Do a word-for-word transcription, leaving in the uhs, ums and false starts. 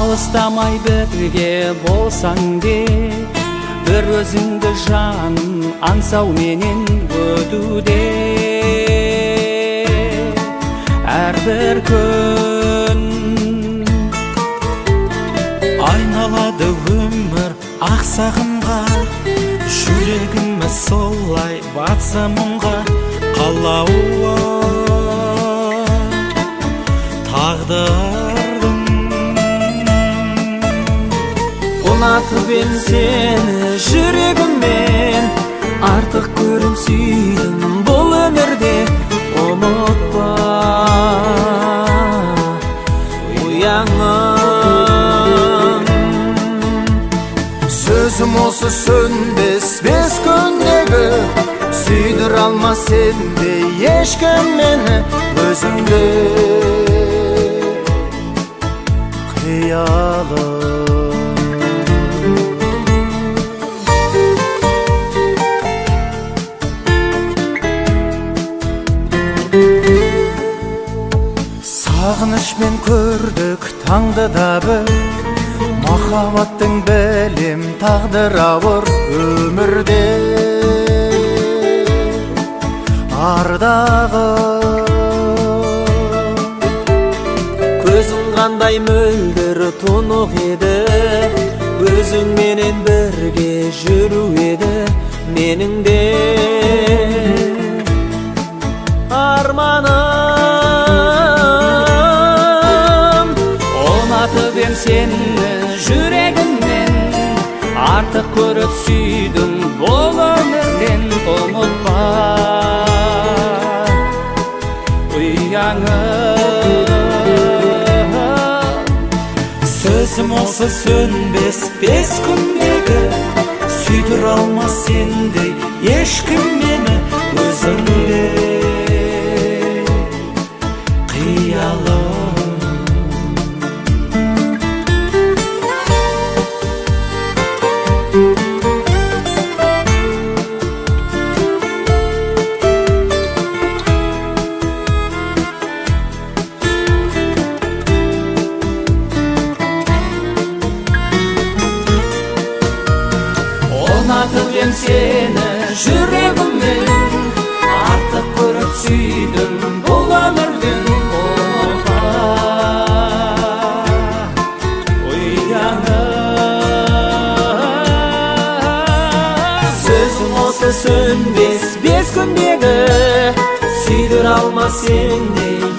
алыстамай бірге болсаң де, бір өзіңді жаным аңсау менен өтуде. Әрбір күн айналады өмір ақсағымға, жүрегіме солай батса мұңға. Қалауы тағдырдың, ұнатып ем сені жүрегіммен, артық көріп сүйдім бұл өмірде. Ұмытпа ұяңым, сөзім осы сөнбес бес күндегі, сүйдір алма сендей ешкім мені өзіңде. Қиялым сағынышпен көрдік таңды да бір, махаббаттың білем тағдыр ауыр өмірде. Ардағы көзің қандай мөлдір тұнық еді, өзіңменен бірге жүру еді менің де арманым. Ұнатып ем сені жүрегіммен, артық көріп сүйдім бұл өмірден. Ұмытпа сөзім осы сөнбес бес күндегі, сүйдір алма сендей ешкім мені өзіңде. Қиялым ұнатып ем сені жүрегіммен, артық көріп сүйдім бұл өмірден. Ұмытпа ұяңым, сөзім осы сөнбес бес күндегі, сүйдір алма сендей